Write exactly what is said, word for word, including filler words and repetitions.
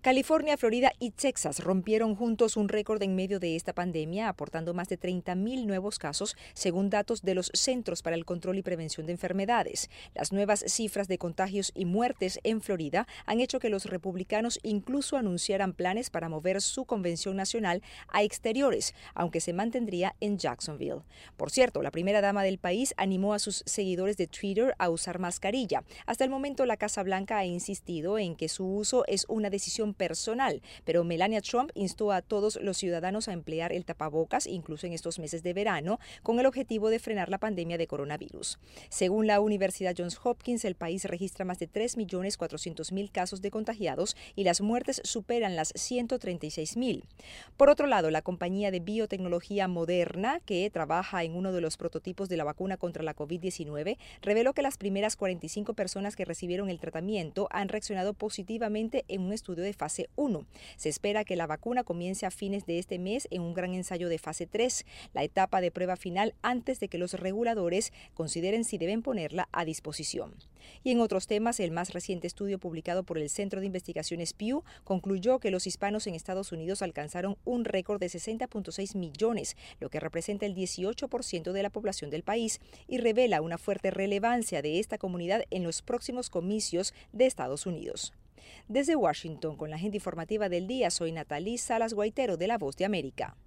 California, Florida y Texas rompieron juntos un récord en medio de esta pandemia, aportando más de treinta mil nuevos casos, según datos de los Centros para el Control y Prevención de Enfermedades. Las nuevas cifras de contagios y muertes en Florida han hecho que los republicanos incluso anunciaran planes para mover su convención nacional a exteriores, aunque se mantendría en Jacksonville. Por cierto, la primera dama del país animó a sus seguidores de Twitter a usar mascarilla. Hasta el momento, la Casa Blanca ha insistido en que su uso es una decisión personal, pero Melania Trump instó a todos los ciudadanos a emplear el tapabocas, incluso en estos meses de verano, con el objetivo de frenar la pandemia de coronavirus. Según la Universidad Johns Hopkins, el país registra más de tres millones cuatrocientos mil casos de contagiados y las muertes superan las ciento treinta y seis mil. Por otro lado, la compañía de biotecnología Moderna, que trabaja en uno de los prototipos de la vacuna contra la COVID diecinueve, reveló que las primeras cuarenta y cinco personas que recibieron el tratamiento han reaccionado positivamente en un estudio de fase uno. Se espera que la vacuna comience a fines de este mes en un gran ensayo de fase tres, la etapa de prueba final antes de que los reguladores consideren si deben ponerla a disposición. Y en otros temas, el más reciente estudio publicado por el Centro de Investigaciones Pew concluyó que los hispanos en Estados Unidos alcanzaron un récord de sesenta punto seis millones, lo que representa el dieciocho por ciento de la población del país, y revela una fuerte relevancia de esta comunidad en los próximos comicios de Estados Unidos. Desde Washington, con la agenda informativa del día, soy Natalie Salas Guaitero de La Voz de América.